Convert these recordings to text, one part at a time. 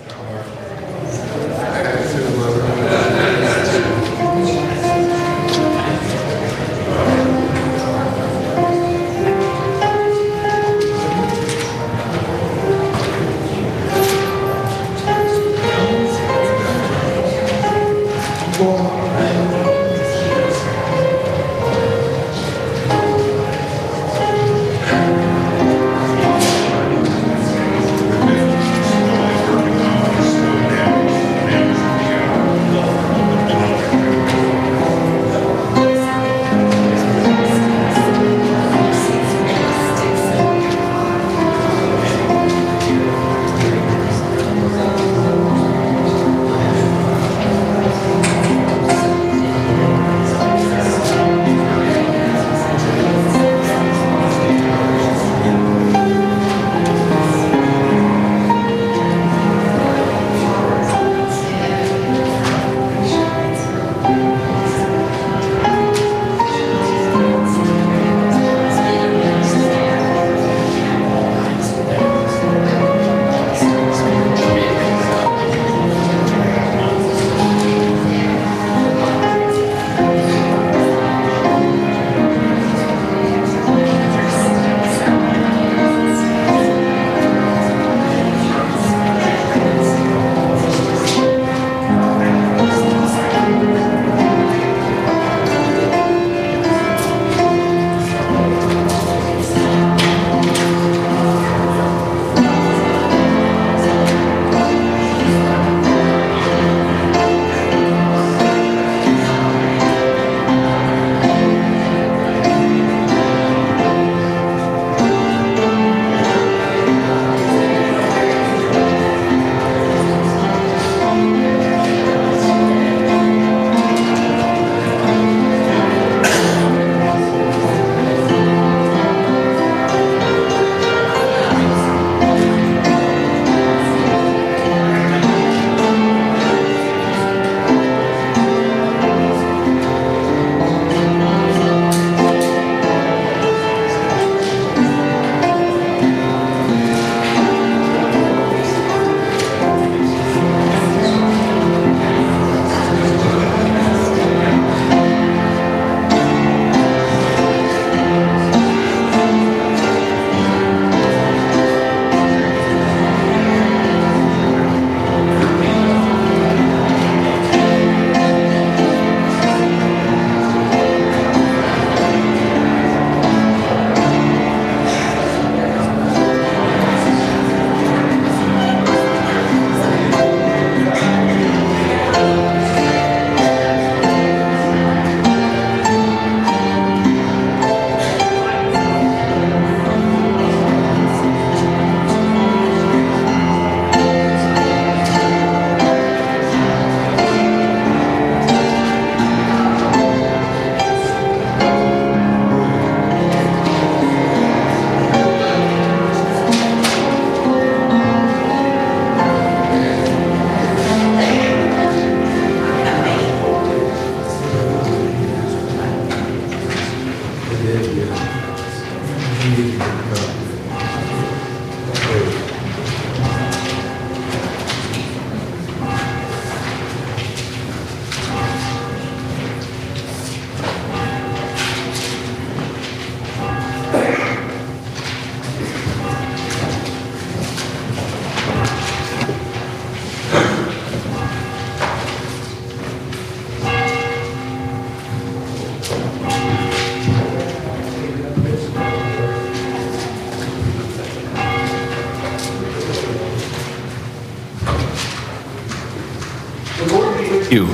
You.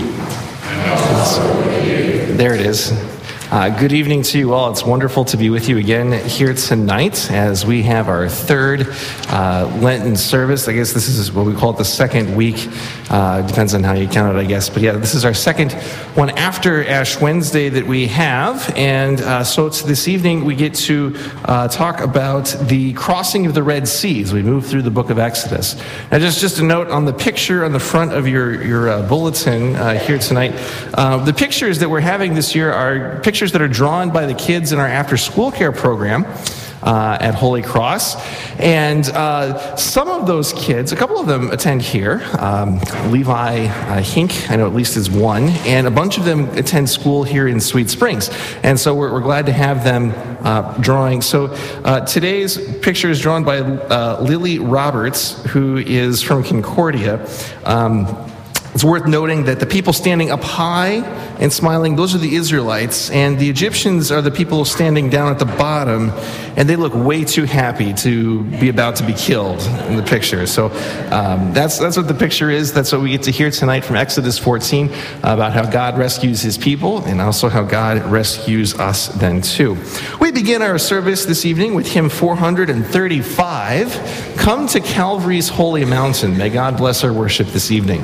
There it is. Good evening to you all. It's wonderful to be with you again here tonight as we have our third Lenten service. I guess this is what we call it the second week. Depends on how you count it, I guess. But yeah, this is our second one after Ash Wednesday that we have. And so it's this evening we get to talk about the crossing of the Red Sea as we move through the book of Exodus. Now just a note on the picture on the front of your bulletin here tonight. The pictures that we're having this year are pictures that are drawn by the kids in our after-school care program. at Holy Cross. And some of those kids, a couple of them attend here. Levi Hink, I know at least is one, and a bunch of them attend school here in Sweet Springs. And so we're glad to have them drawing. So today's picture is drawn by Lily Roberts, who is from Concordia. It's worth noting that the people standing up high and smiling, those are the Israelites, and the Egyptians are the people standing down at the bottom, and they look way too happy to be about to be killed in the picture. So that's what the picture is. That's what we get to hear tonight from Exodus 14 about how God rescues his people and also how God rescues us then too. We begin our service this evening with hymn 435, Come to Calvary's Holy Mountain. May God bless our worship this evening.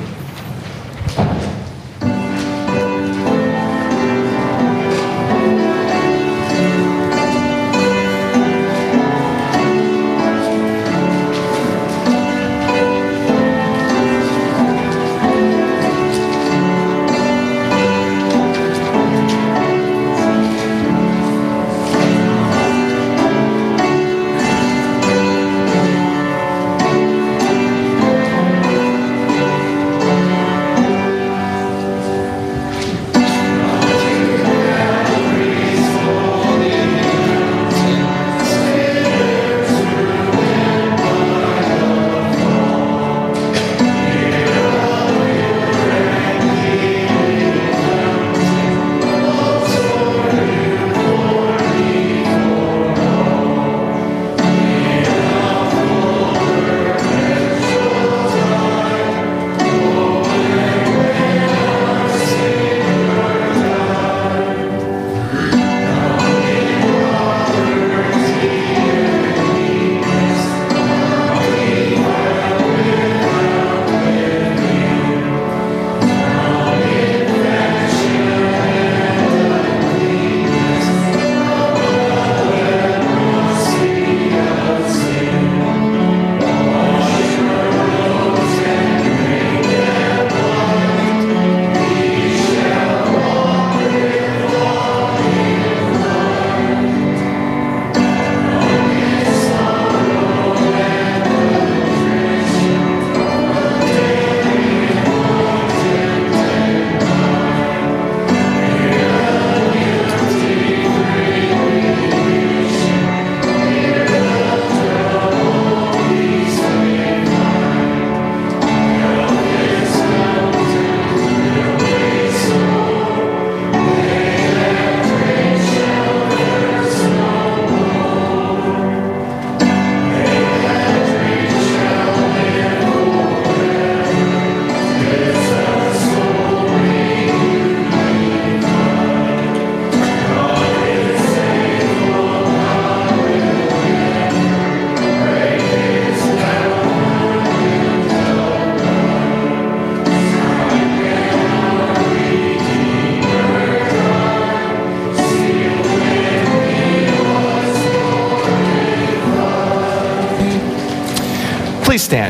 Please stand.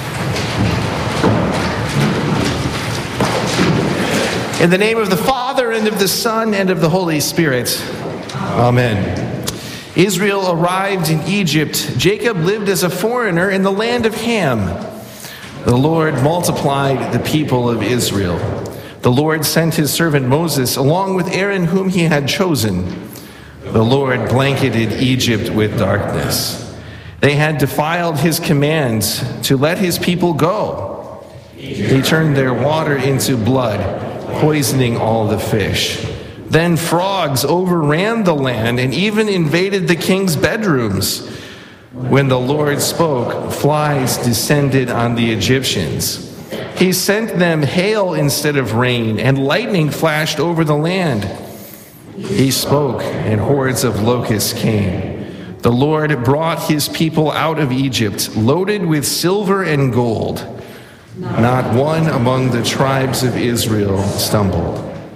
In the name of the Father, and of the Son, and of the Holy Spirit. Amen. Israel arrived in Egypt. Jacob lived as a foreigner in the land of Ham. The Lord multiplied the people of Israel. The Lord sent his servant Moses along with Aaron, whom he had chosen. The Lord blanketed Egypt with darkness. They had defiled his commands to let his people go. He turned their water into blood, poisoning all the fish. Then frogs overran the land and even invaded the king's bedrooms. When the Lord spoke, flies descended on the Egyptians. He sent them hail instead of rain, and lightning flashed over the land. He spoke, and hordes of locusts came. The Lord brought his people out of Egypt, loaded with silver and gold. Not one among the tribes of Israel stumbled.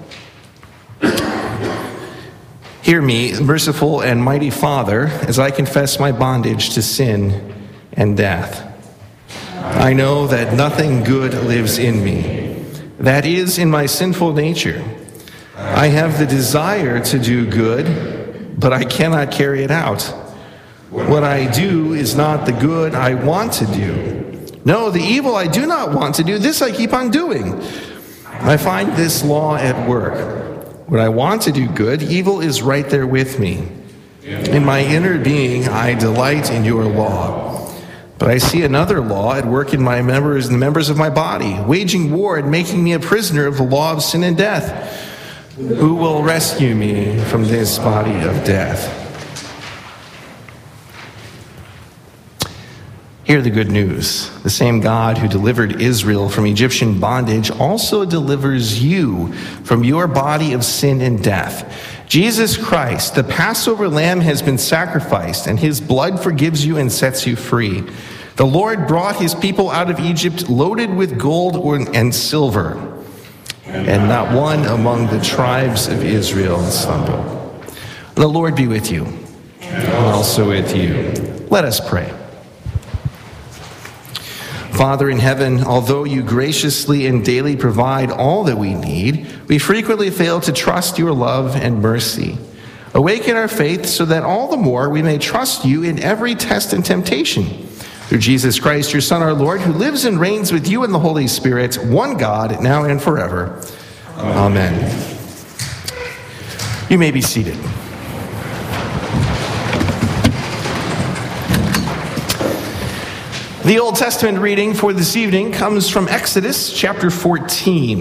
Hear me, merciful and mighty Father, as I confess my bondage to sin and death. I know that nothing good lives in me. That is, in my sinful nature. I have the desire to do good, but I cannot carry it out. What I do is not the good I want to do. No, the evil I do not want to do, this I keep on doing. I find this law at work. When I want to do good, evil is right there with me. In my inner being, I delight in your law. But I see another law at work in my members and the members of my body, waging war and making me a prisoner of the law of sin and death. Who will rescue me from this body of death? Hear the good news. The same God who delivered Israel from Egyptian bondage also delivers you from your body of sin and death. Jesus Christ, the Passover lamb, has been sacrificed, and his blood forgives you and sets you free. The Lord brought his people out of Egypt loaded with gold and silver, and not one among the tribes of Israel stumbled. The Lord be with you, and also with you. Let us pray. Father in heaven, although you graciously and daily provide all that we need, we frequently fail to trust your love and mercy. Awaken our faith so that all the more we may trust you in every test and temptation. Through Jesus Christ, your Son, our Lord, who lives and reigns with you in the Holy Spirit, one God, now and forever. Amen. You may be seated. The Old Testament reading for this evening comes from Exodus chapter 14.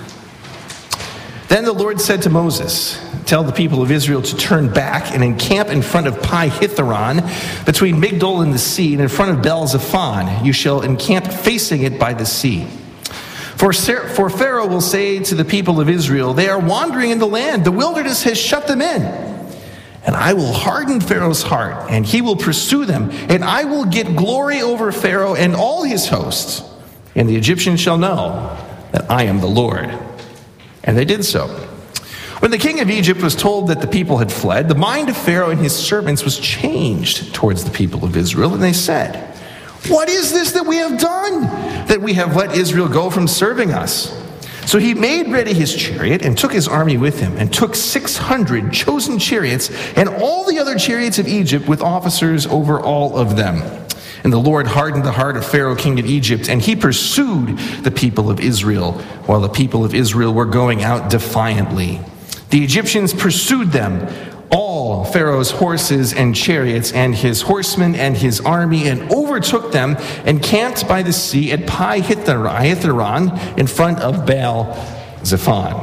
Then the Lord said to Moses, "Tell the people of Israel to turn back and encamp in front of Pi-Hitharon, between Migdol and the sea, and in front of Baal-Zephon. You shall encamp facing it by the sea. For Pharaoh will say to the people of Israel, 'They are wandering in the land. The wilderness has shut them in.' And I will harden Pharaoh's heart, and he will pursue them, and I will get glory over Pharaoh and all his hosts. And the Egyptians shall know that I am the Lord." And they did so. When the king of Egypt was told that the people had fled, the mind of Pharaoh and his servants was changed towards the people of Israel, and they said, "What is this that we have done, that we have let Israel go from serving us?" So he made ready his chariot and took his army with him, and took 600 chosen chariots and all the other chariots of Egypt with officers over all of them. And the Lord hardened the heart of Pharaoh, king of Egypt, and he pursued the people of Israel, while the people of Israel were going out defiantly. The Egyptians pursued them, all Pharaoh's horses and chariots, and his horsemen and his army, and overtook them, and camped by the sea at Pi-Hitharon in front of Baal-Zephon.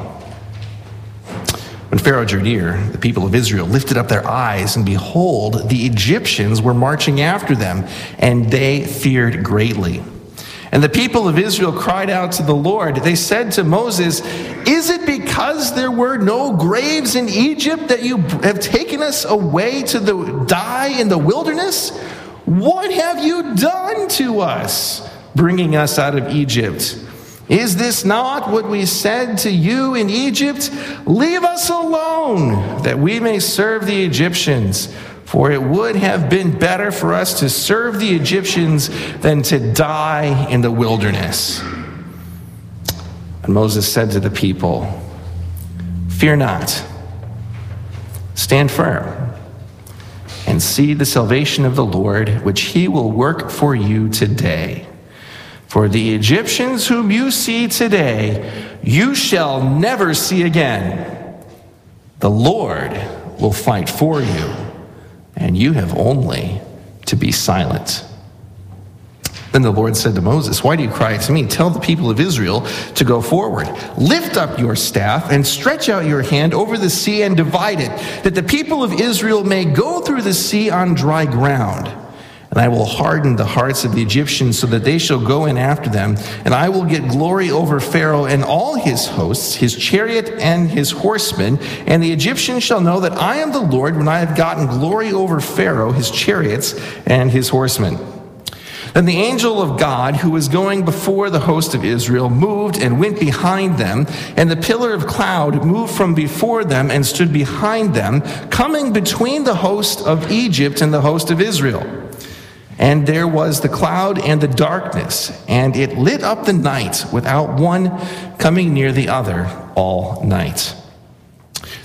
When Pharaoh drew near, the people of Israel lifted up their eyes, and behold, the Egyptians were marching after them, and they feared greatly. And the people of Israel cried out to the Lord. They said to Moses, "Is it because there were no graves in Egypt that you have taken us away to die in the wilderness? What have you done to us, bringing us out of Egypt? Is this not what we said to you in Egypt? Leave us alone, that we may serve the Egyptians. For it would have been better for us to serve the Egyptians than to die in the wilderness." And Moses said to the people, "Fear not, stand firm, and see the salvation of the Lord, which he will work for you today. For the Egyptians whom you see today, you shall never see again. The Lord will fight for you, and you have only to be silent." Then the Lord said to Moses, "Why do you cry to me? Tell the people of Israel to go forward. Lift up your staff and stretch out your hand over the sea and divide it, that the people of Israel may go through the sea on dry ground. And I will harden the hearts of the Egyptians so that they shall go in after them. And I will get glory over Pharaoh and all his hosts, his chariot and his horsemen. And the Egyptians shall know that I am the Lord when I have gotten glory over Pharaoh, his chariots, and his horsemen." Then the angel of God, who was going before the host of Israel, moved and went behind them. And the pillar of cloud moved from before them and stood behind them, coming between the host of Egypt and the host of Israel. And there was the cloud and the darkness, and it lit up the night without one coming near the other all night.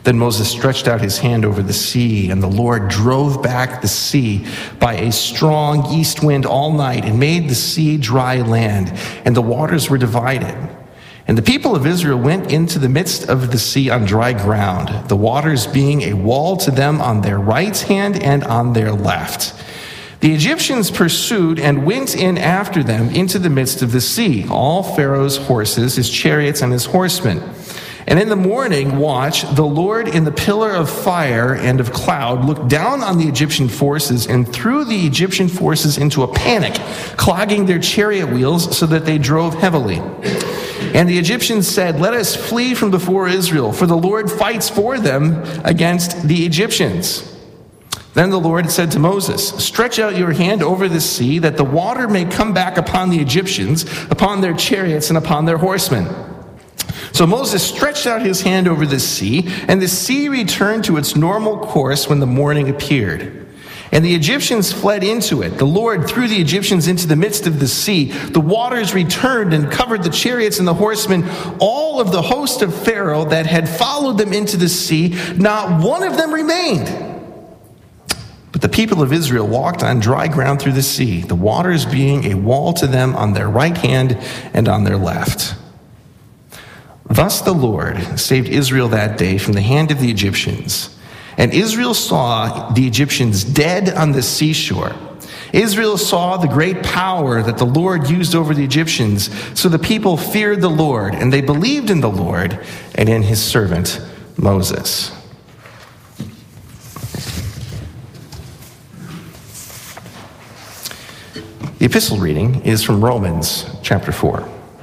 Then Moses stretched out his hand over the sea, and the Lord drove back the sea by a strong east wind all night and made the sea dry land, and the waters were divided. And the people of Israel went into the midst of the sea on dry ground, the waters being a wall to them on their right hand and on their left. The Egyptians pursued and went in after them into the midst of the sea, all Pharaoh's horses, his chariots, and his horsemen. And in the morning watch, the Lord in the pillar of fire and of cloud looked down on the Egyptian forces and threw the Egyptian forces into a panic, clogging their chariot wheels so that they drove heavily. And the Egyptians said, "Let us flee from before Israel, for the Lord fights for them against the Egyptians." Then the Lord said to Moses, "Stretch out your hand over the sea, that the water may come back upon the Egyptians, upon their chariots, and upon their horsemen." So Moses stretched out his hand over the sea, and the sea returned to its normal course when the morning appeared. And the Egyptians fled into it. The Lord threw the Egyptians into the midst of the sea. The waters returned and covered the chariots and the horsemen, all of the host of Pharaoh that had followed them into the sea. Not one of them remained. But the people of Israel walked on dry ground through the sea, the waters being a wall to them on their right hand and on their left. Thus the Lord saved Israel that day from the hand of the Egyptians. And Israel saw the Egyptians dead on the seashore. Israel saw the great power that the Lord used over the Egyptians. So the people feared the Lord, and they believed in the Lord and in his servant Moses. The epistle reading is from Romans chapter 4.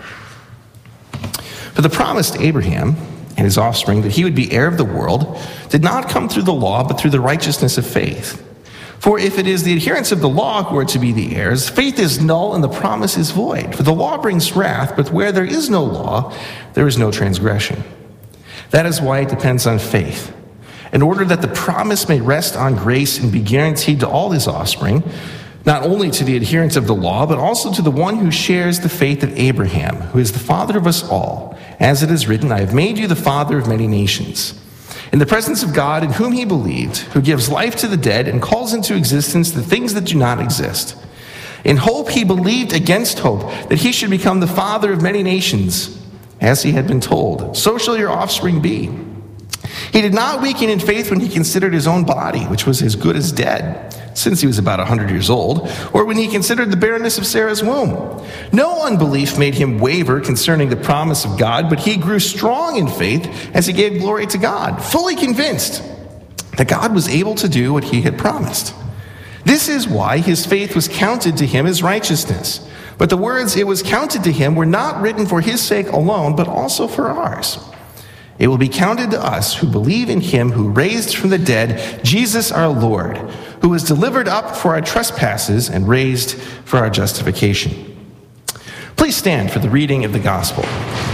For the promise to Abraham and his offspring that he would be heir of the world did not come through the law, but through the righteousness of faith. For if it is the adherents of the law who are to be the heirs, faith is null and the promise is void. For the law brings wrath, but where there is no law, there is no transgression. That is why it depends on faith, in order that the promise may rest on grace and be guaranteed to all his offspring, not only to the adherents of the law, but also to the one who shares the faith of Abraham, who is the father of us all. As it is written, "I have made you the father of many nations." In the presence of God in whom he believed, who gives life to the dead and calls into existence the things that do not exist. In hope he believed against hope that he should become the father of many nations, as he had been told, "So shall your offspring be." He did not weaken in faith when he considered his own body, which was as good as dead, since he was about 100 years old, or when he considered the barrenness of Sarah's womb. No unbelief made him waver concerning the promise of God, but he grew strong in faith as he gave glory to God, fully convinced that God was able to do what he had promised. This is why his faith was counted to him as righteousness. But the words "it was counted to him" were not written for his sake alone, but also for ours. It will be counted to us who believe in him who raised from the dead Jesus our Lord, who was delivered up for our trespasses and raised for our justification. Please stand for the reading of the gospel.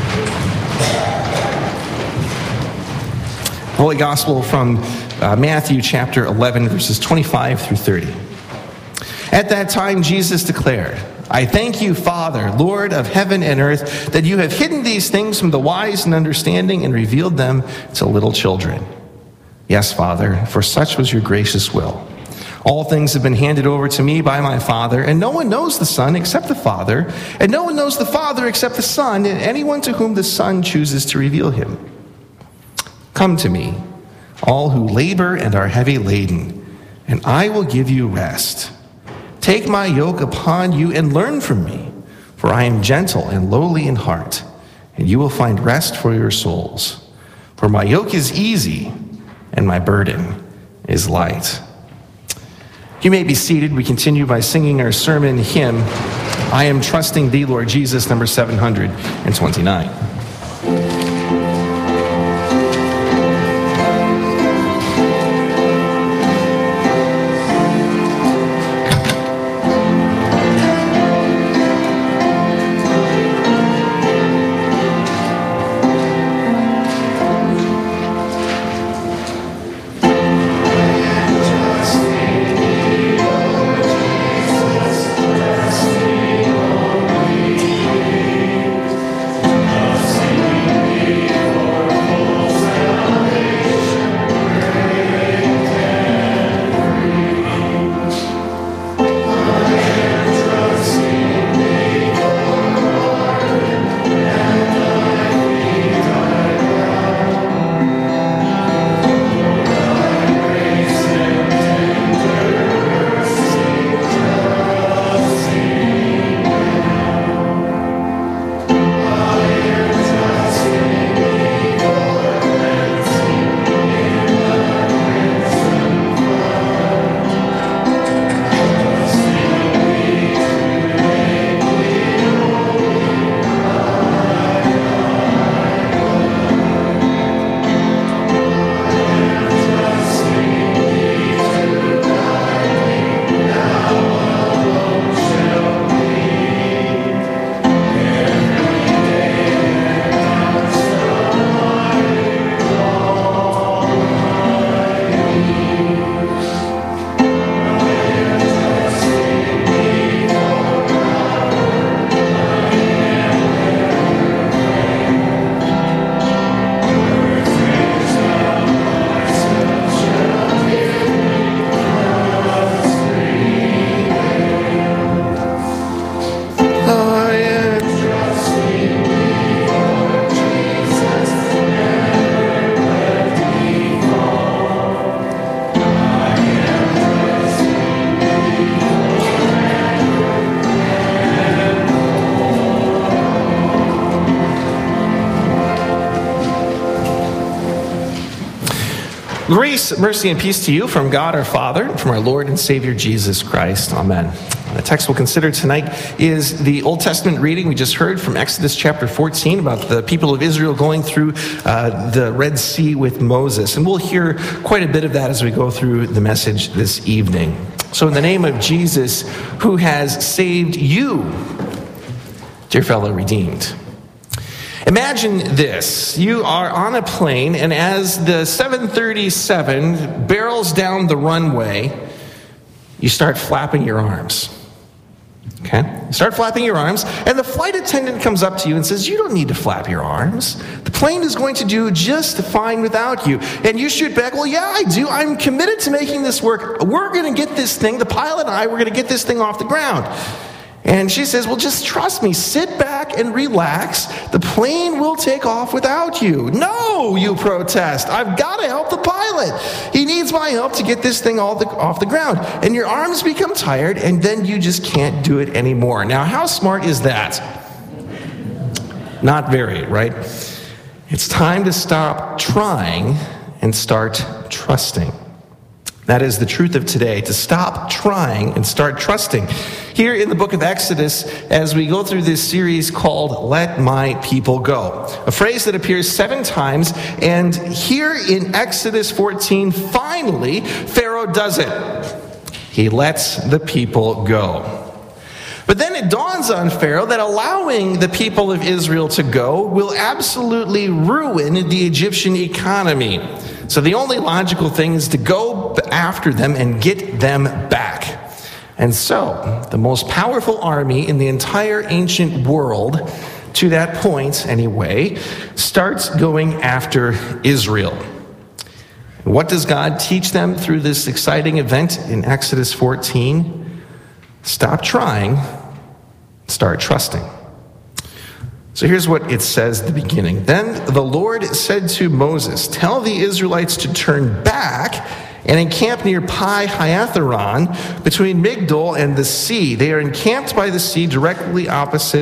Holy Gospel from Matthew chapter 11, verses 25 through 30. At that time, Jesus declared, "I thank you, Father, Lord of heaven and earth, that you have hidden these things from the wise and understanding and revealed them to little children. Yes, Father, for such was your gracious will. All things have been handed over to me by my Father, and no one knows the Son except the Father, and no one knows the Father except the Son, and anyone to whom the Son chooses to reveal him. Come to me, all who labor and are heavy laden, and I will give you rest. Take my yoke upon you and learn from me, for I am gentle and lowly in heart, and you will find rest for your souls. For my yoke is easy, and my burden is light." You may be seated. We continue by singing our sermon hymn, "I Am Trusting Thee, Lord Jesus," number 729. Us Grace, mercy, and peace to you from God our Father, and from our Lord and Savior Jesus Christ. Amen. The text we'll consider tonight is the Old Testament reading we just heard from Exodus chapter 14 about the people of Israel going through the Red Sea with Moses. And we'll hear quite a bit of that as we go through the message this evening. So in the name of Jesus, who has saved you, dear fellow redeemed. Imagine this. You are on a plane, and as the 737 barrels down the runway, you start flapping your arms. Okay? You start flapping your arms, and the flight attendant comes up to you and says, you don't need to flap your arms. The plane is going to do just fine without you. And you shoot back, well, yeah, I do. I'm committed to making this work. We're going to get this thing, the pilot and I, we're going to get this thing off the ground. And she says, well, just trust me. Sit back and relax. The plane will take off without you. No, you protest. I've got to help the pilot. He needs my help to get this thing off the ground. And your arms become tired, and then you just can't do it anymore. Now, how smart is that? Not very, right? It's time to stop trying and start trusting. That is the truth of today, to stop trying and start trusting. Here in the book of Exodus, as we go through this series called Let My People Go, a phrase that appears 7 times, and here in Exodus 14, finally, Pharaoh does it. He lets the people go. But then it dawns on Pharaoh that allowing the people of Israel to go will absolutely ruin the Egyptian economy. So the only logical thing is to go after them and get them back. And so, the most powerful army in the entire ancient world, to that point anyway, starts going after Israel. What does God teach them through this exciting event in Exodus 14? Stop trying, start trusting. So here's what it says at the beginning. Then the Lord said to Moses, tell the Israelites to turn back and encamp near Pi Hahiroth between Migdol and the sea. They are encamped by the sea directly opposite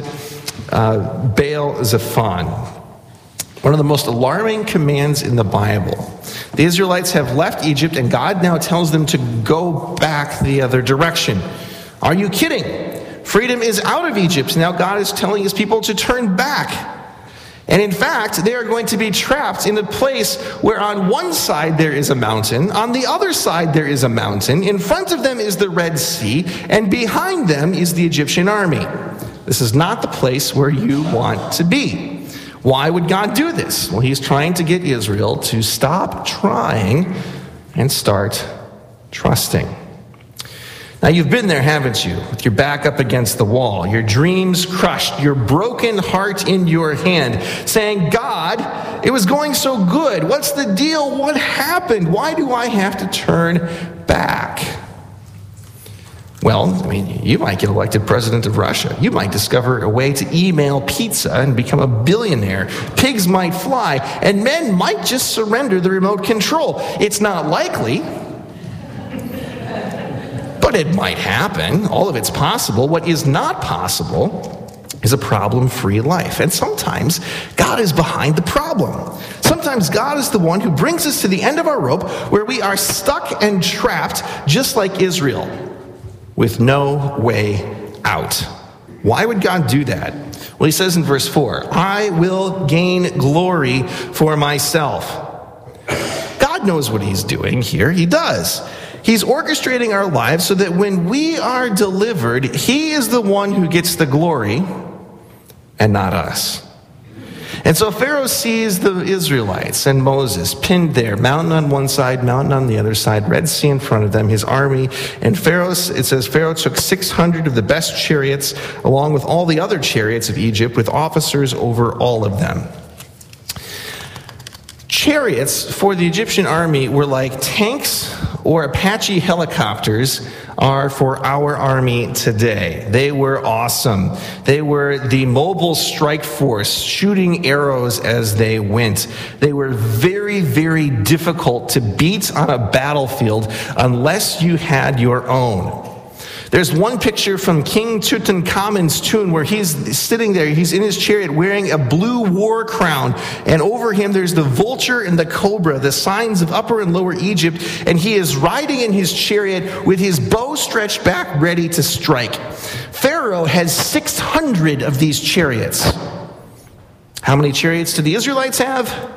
Baal Zephon. One of the most alarming commands in the Bible. The Israelites have left Egypt, and God now tells them to go back the other direction. Are you kidding? Freedom is out of Egypt. Now God is telling his people to turn back. And in fact, they are going to be trapped in a place where on one side there is a mountain, on the other side there is a mountain, in front of them is the Red Sea, and behind them is the Egyptian army. This is not the place where you want to be. Why would God do this? Well, he's trying to get Israel to stop trying and start trusting. Now, you've been there, haven't you? With your back up against the wall, your dreams crushed, your broken heart in your hand, saying, God, it was going so good. What's the deal? What happened? Why do I have to turn back? Well, I mean, you might get elected president of Russia. You might discover a way to email pizza and become a billionaire. Pigs might fly, and men might just surrender the remote control. It's not likely, but it might happen. All of it's possible. What is not possible is a problem-free life. And sometimes God is behind the problem. Sometimes God is the one who brings us to the end of our rope where we are stuck and trapped just like Israel with no way out. Why would God do that? Well, he says in verse 4, I will gain glory for myself. God knows what he's doing here. He does. He's orchestrating our lives so that when we are delivered, he is the one who gets the glory and not us. And so Pharaoh sees the Israelites and Moses pinned there, mountain on one side, mountain on the other side, Red Sea in front of them, his army. And Pharaoh, it says, Pharaoh took 600 of the best chariots along with all the other chariots of Egypt with officers over all of them. Chariots for the Egyptian army were like tanks or Apache helicopters are for our army today. They were awesome. They were the mobile strike force, shooting arrows as they went. They were very, very difficult to beat on a battlefield unless you had your own. There's one picture from King Tutankhamun's tomb where he's sitting there, he's in his chariot wearing a blue war crown, and over him there's the vulture and the cobra, the signs of Upper and Lower Egypt, and he is riding in his chariot with his bow stretched back ready to strike. Pharaoh has 600 of these chariots. How many chariots do the Israelites have?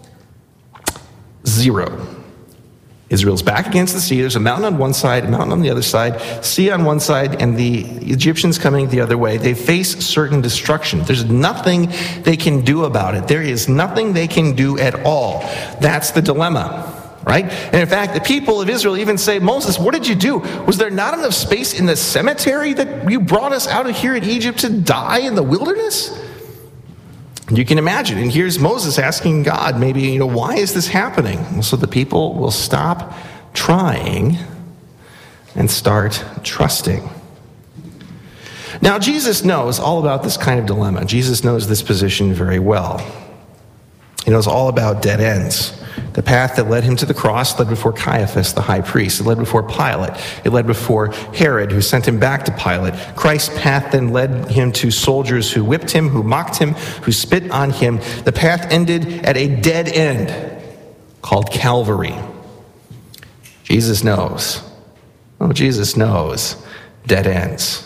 0. Israel's back against the sea. There's a mountain on one side, a mountain on the other side, sea on one side, and the Egyptians coming the other way. They face certain destruction. There's nothing they can do about it. There is nothing they can do at all. That's the dilemma, right? And in fact, the people of Israel even say, Moses, what did you do? Was there not enough space in the cemetery that you brought us out of here in Egypt to die in the wilderness? You can imagine, and here's Moses asking God, maybe, why is this happening? So the people will stop trying and start trusting. Now, Jesus knows all about this kind of dilemma. Jesus knows this position very well. He knows all about dead ends. The path that led him to the cross led before Caiaphas, the high priest. It led before Pilate. It led before Herod, who sent him back to Pilate. Christ's path then led him to soldiers who whipped him, who mocked him, who spit on him. The path ended at a dead end called Calvary. Jesus knows. Oh, Jesus knows dead ends.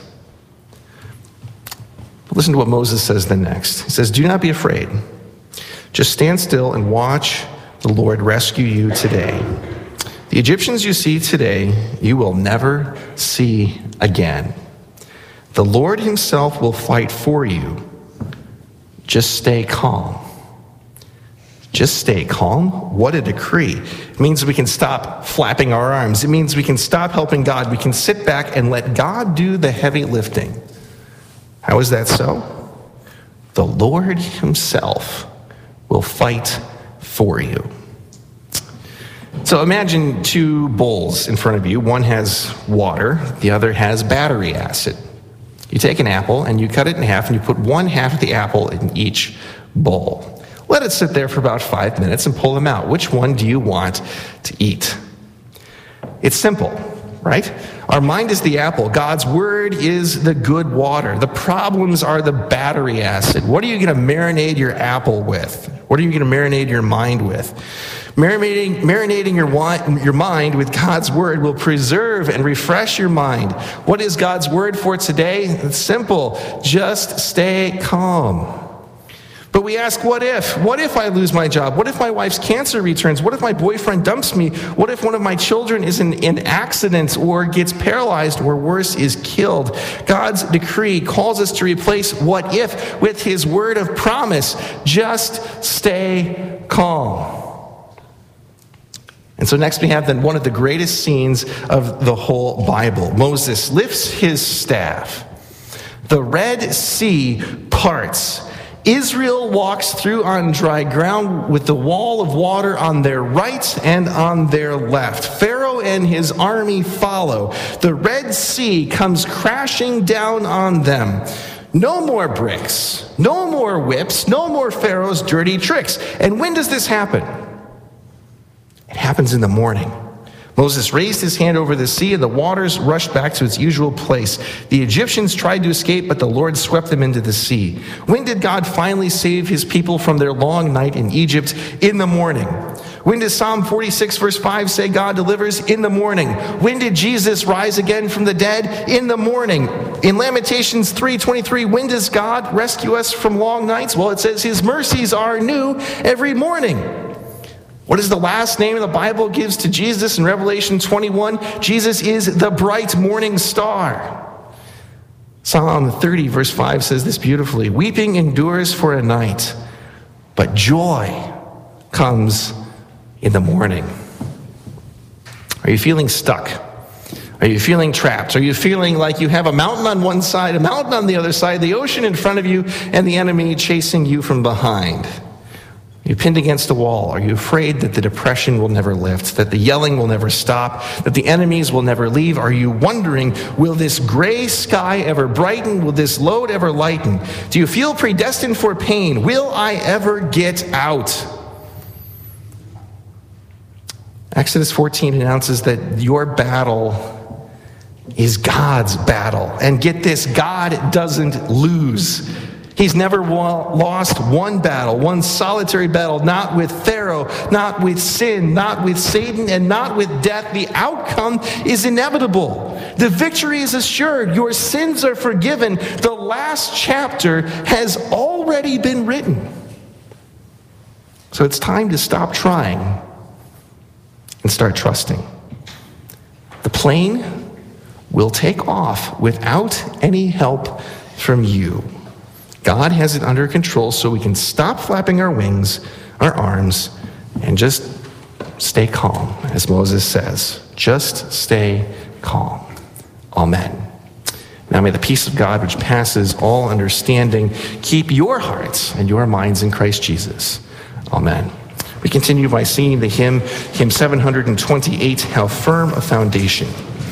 But listen to what Moses says then next. He says, do not be afraid. Just stand still and watch the Lord rescue you today. The Egyptians you see today, you will never see again. The Lord himself will fight for you. Just stay calm. Just stay calm? What a decree. It means we can stop flapping our arms. It means we can stop helping God. We can sit back and let God do the heavy lifting. How is that so? The Lord himself will fight for you. So imagine 2 bowls in front of you. One has water, the other has battery acid. You take an apple and you cut it in half and you put 1/2 of the apple in each bowl. Let it sit there for about 5 minutes and pull them out. Which one do you want to eat? It's simple, right? Our mind is the apple. God's word is the good water. The problems are the battery acid. What are you going to marinate your apple with? What are you going to marinate your mind with? Marinating your mind with God's word will preserve and refresh your mind. What is God's word for today? It's simple. Just stay calm. But we ask, what if? What if I lose my job? What if my wife's cancer returns? What if my boyfriend dumps me? What if one of my children is in an accident or gets paralyzed or worse, is killed? God's decree calls us to replace what if with his word of promise. Just stay calm. And so next we have then one of the greatest scenes of the whole Bible. Moses lifts his staff. The Red Sea parts. Israel walks through on dry ground with the wall of water on their right and on their left. Pharaoh and his army follow. The Red Sea comes crashing down on them. No more bricks, no more whips, no more Pharaoh's dirty tricks. And when does this happen? It happens in the morning. Moses raised his hand over the sea, and the waters rushed back to its usual place. The Egyptians tried to escape, but the Lord swept them into the sea. When did God finally save his people from their long night in Egypt? In the morning. When does Psalm 46 verse 5 say God delivers? In the morning. When did Jesus rise again from the dead? In the morning. In Lamentations 3:23, when does God rescue us from long nights? Well, it says his mercies are new every morning. What is the last name the Bible gives to Jesus in Revelation 21? Jesus is the bright morning star. Psalm 30 verse 5 says this beautifully. Weeping endures for a night, but joy comes in the morning. Are you feeling stuck? Are you feeling trapped? Are you feeling like you have a mountain on one side, a mountain on the other side, the ocean in front of you, and the enemy chasing you from behind? Are you pinned against a wall? Are you afraid that the depression will never lift, that the yelling will never stop, that the enemies will never leave? Are you wondering, will this gray sky ever brighten? Will this load ever lighten? Do you feel predestined for pain? Will I ever get out? Exodus 14 announces that your battle is God's battle. And get this, God doesn't lose. He's never lost one battle, one solitary battle, not with Pharaoh, not with sin, not with Satan, and not with death. The outcome is inevitable. The victory is assured. Your sins are forgiven. The last chapter has already been written. So it's time to stop trying and start trusting. The plane will take off without any help from you. God has it under control, so we can stop flapping our wings, our arms, and just stay calm, as Moses says. Just stay calm. Amen. Now may the peace of God, which passes all understanding, keep your hearts and your minds in Christ Jesus. Amen. We continue by singing the hymn 728, How Firm a Foundation.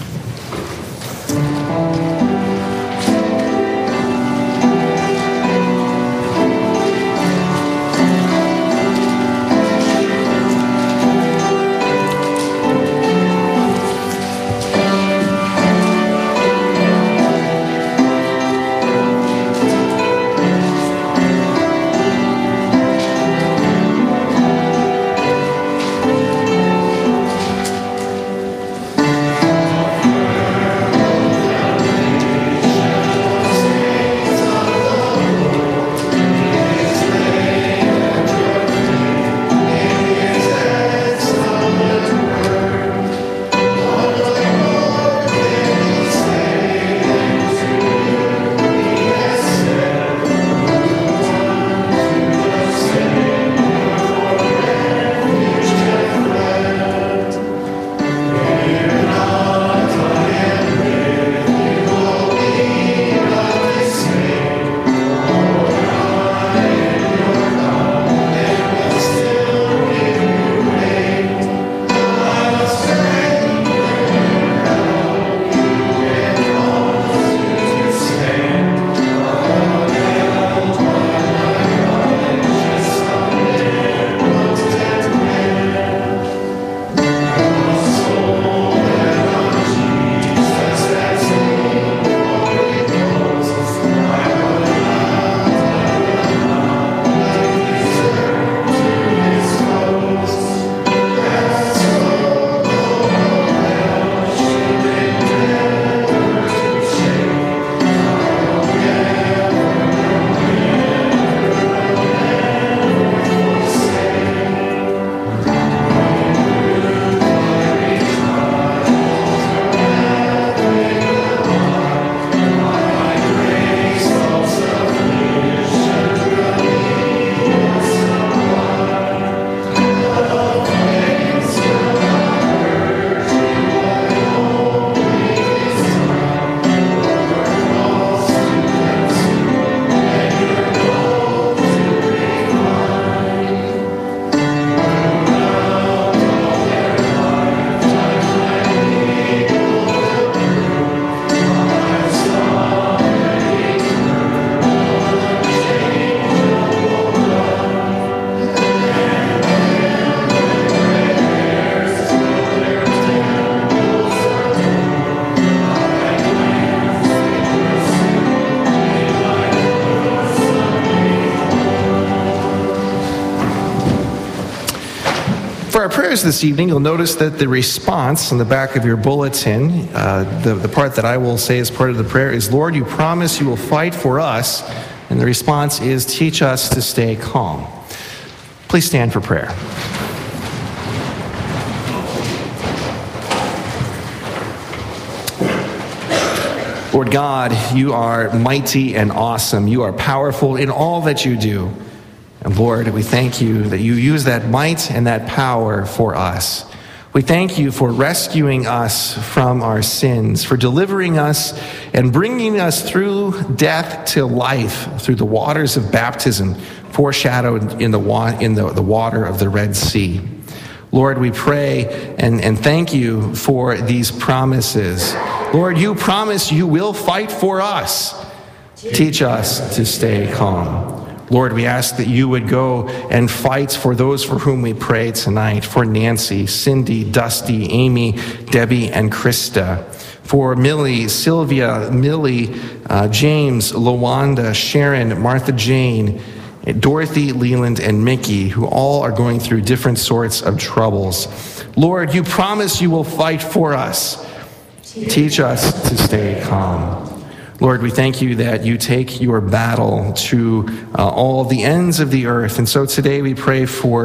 For our prayers this evening, you'll notice that the response on the back of your bulletin, the part that I will say as part of the prayer is, Lord, you promise you will fight for us. And the response is, teach us to stay calm. Please stand for prayer. Lord God, you are mighty and awesome. You are powerful in all that you do. And Lord, we thank you that you use that might and that power for us. We thank you for rescuing us from our sins, for delivering us and bringing us through death to life through the waters of baptism, foreshadowed in the water of the Red Sea. Lord, we pray and thank you for these promises. Lord, you promise you will fight for us. Teach us to stay calm. Lord, we ask that you would go and fight for those for whom we pray tonight, for Nancy, Cindy, Dusty, Amy, Debbie, and Krista, For Millie, Sylvia, Millie, James, Lawanda, Sharon, Martha Jane, Dorothy, Leland, and Mickey, who all are going through different sorts of troubles. Lord, you promise you will fight for us. Teach us to stay calm. Lord, we thank you that you take your battle to all the ends of the earth. And so today we pray for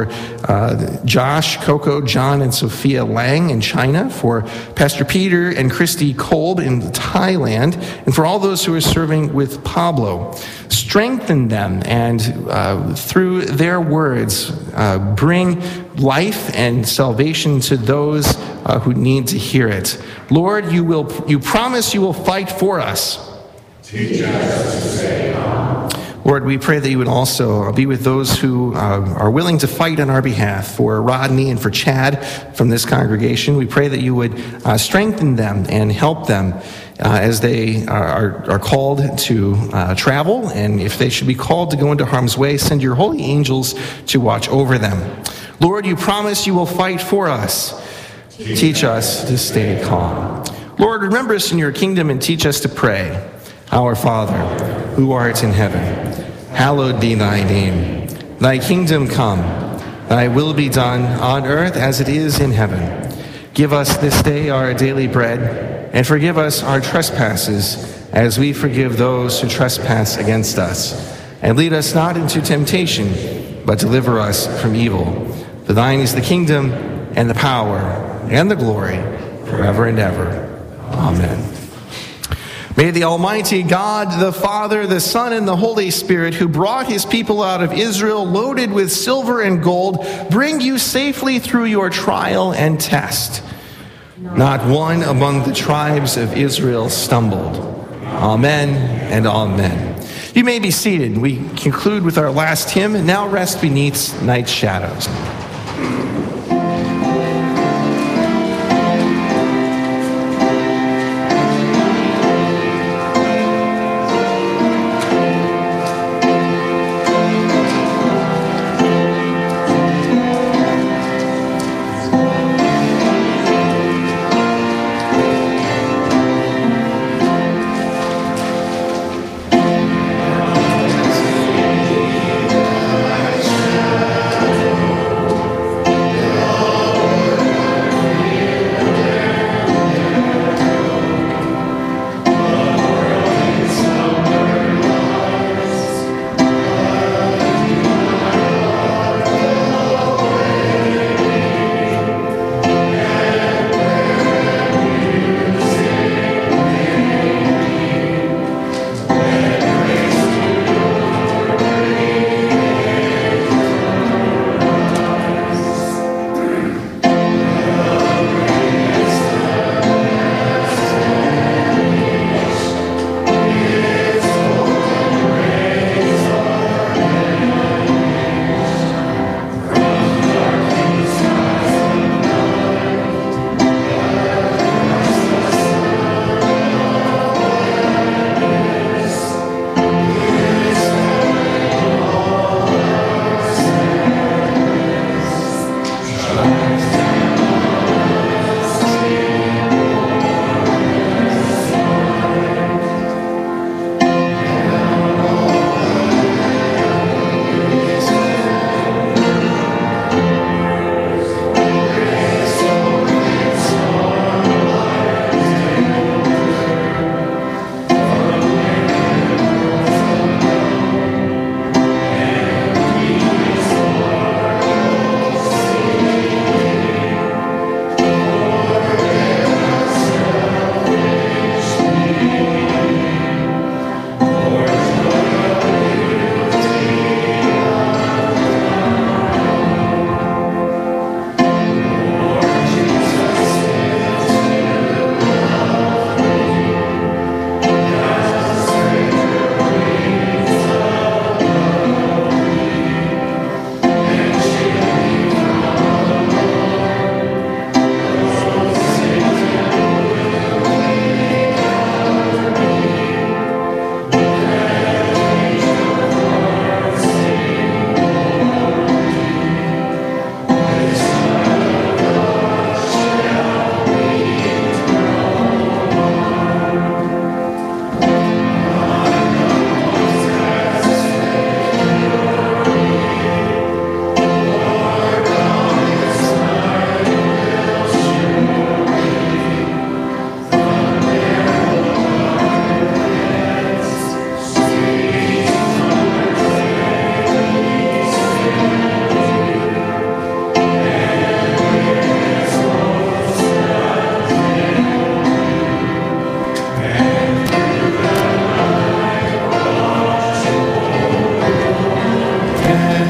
Josh, Coco, John, and Sophia Lang in China, for Pastor Peter and Christy Kolb in Thailand, and for all those who are serving with Pablo. Strengthen them, and through their words, bring life and salvation to those who need to hear it. Lord, you promise you will fight for us. Teach us to stay calm. Lord, we pray that you would also be with those who are willing to fight on our behalf. For Rodney and for Chad from this congregation, we pray that you would strengthen them and help them as they are called to travel. And if they should be called to go into harm's way, send your holy angels to watch over them. Lord, you promise you will fight for us. Teach us to stay calm. Lord, remember us in your kingdom and teach us to pray. Our Father, who art in heaven, hallowed be thy name. Thy kingdom come, thy will be done on earth as it is in heaven. Give us this day our daily bread, and forgive us our trespasses, as we forgive those who trespass against us. And lead us not into temptation, but deliver us from evil. For thine is the kingdom, and the power, and the glory, forever and ever. Amen. May the Almighty God, the Father, the Son, and the Holy Spirit, who brought his people out of Israel loaded with silver and gold, bring you safely through your trial and test. Not one among the tribes of Israel stumbled. Amen and amen. You may be seated. We conclude with our last hymn, Now Rest Beneath Night's Shadows.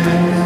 Amen.